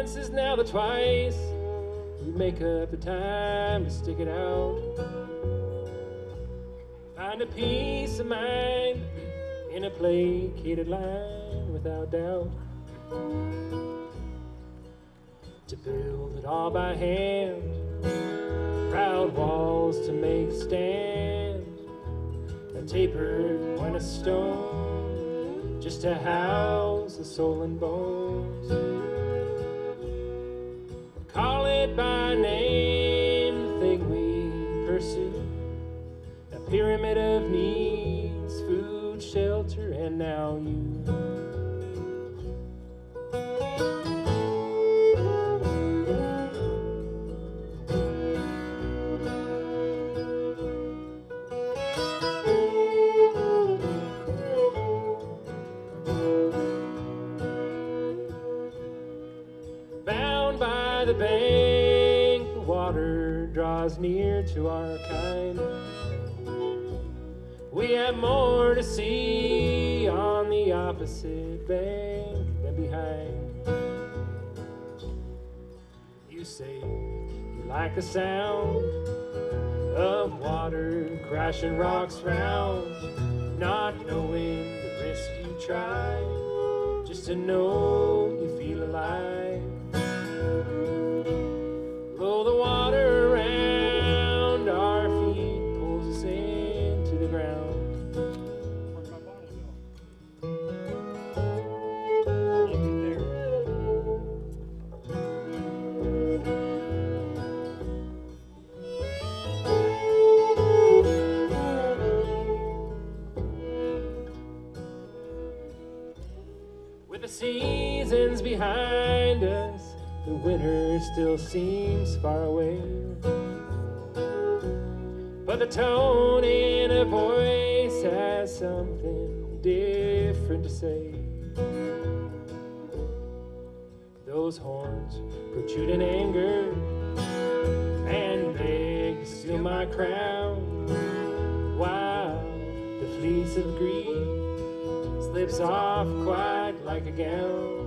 once is now the twice. You make up a time to stick it out. Find a peace of mind in a placated line without doubt. To build it all by hand, proud walls to make stand, a tapered point of stone just to house the soul and bones. Call it by name, the thing we pursue, a pyramid of needs, food, shelter, and now you. Bound by the bank, the water draws near to our kind. We have more to see on the opposite bank than behind. You say you like the sound of water crashing rocks round, not knowing the risk you try, just to know you feel alive. Blow the water around our feet, pulls us into the ground. Where'd my bottle go? Look in there. With the seasons behind us, the winter still seems far away, but the tone in her voice has something different to say. Those horns protrude in anger and beg to steal my crown, while the fleece of greed slips off quite like a gown.